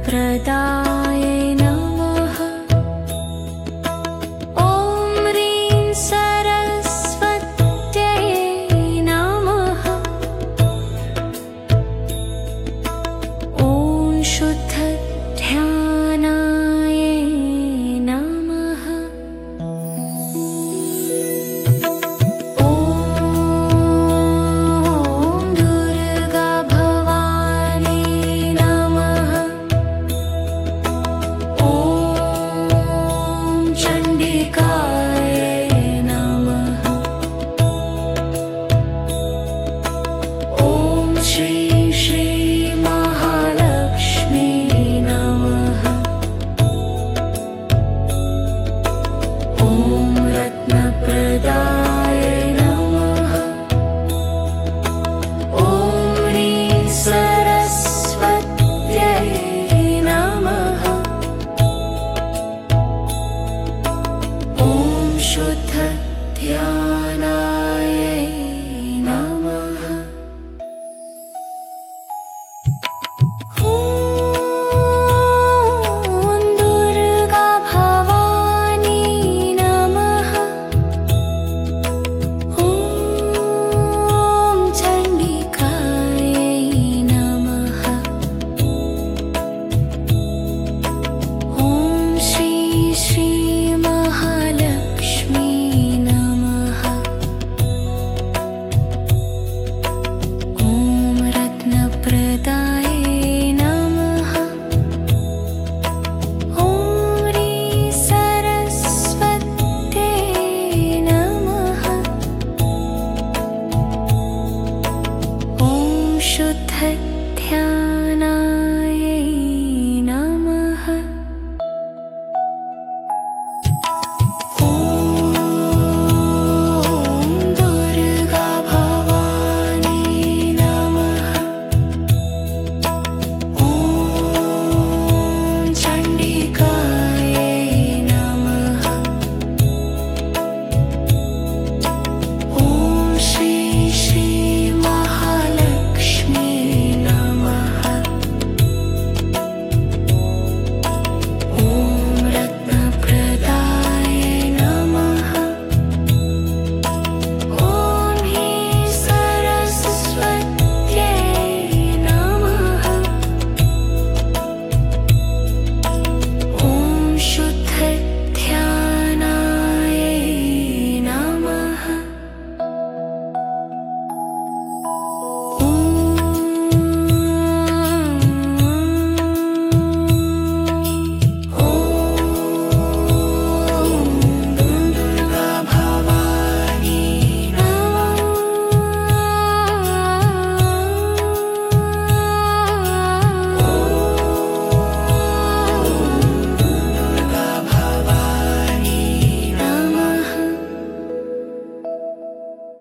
रत्नप्रदाय नमः। ॐ ह्रीं सरस्वत्यै नमः। ॐ शुद्धध्यानाय नमः। ॐ दुर्गा भवानी नमः। ॐ चण्डिकाय नमः। ॐ श्री श्री महालक्ष्मी नमः। ॐ रत्नप्रदाय नमः। ॐ ह्रीं सरस्वत्यै नमः। ॐ शुद्धध्यानाय नमः। ॐ दुर्गा भवानी नमः। ॐ चण्डिकाय नमः। ॐ श्री श्री महालक्ष्मी नमः। ॐ रत्नप्रदाय नमः। ॐ ह्रीं सरस्वत्यै नमः। ॐ शुद्धध्यानाय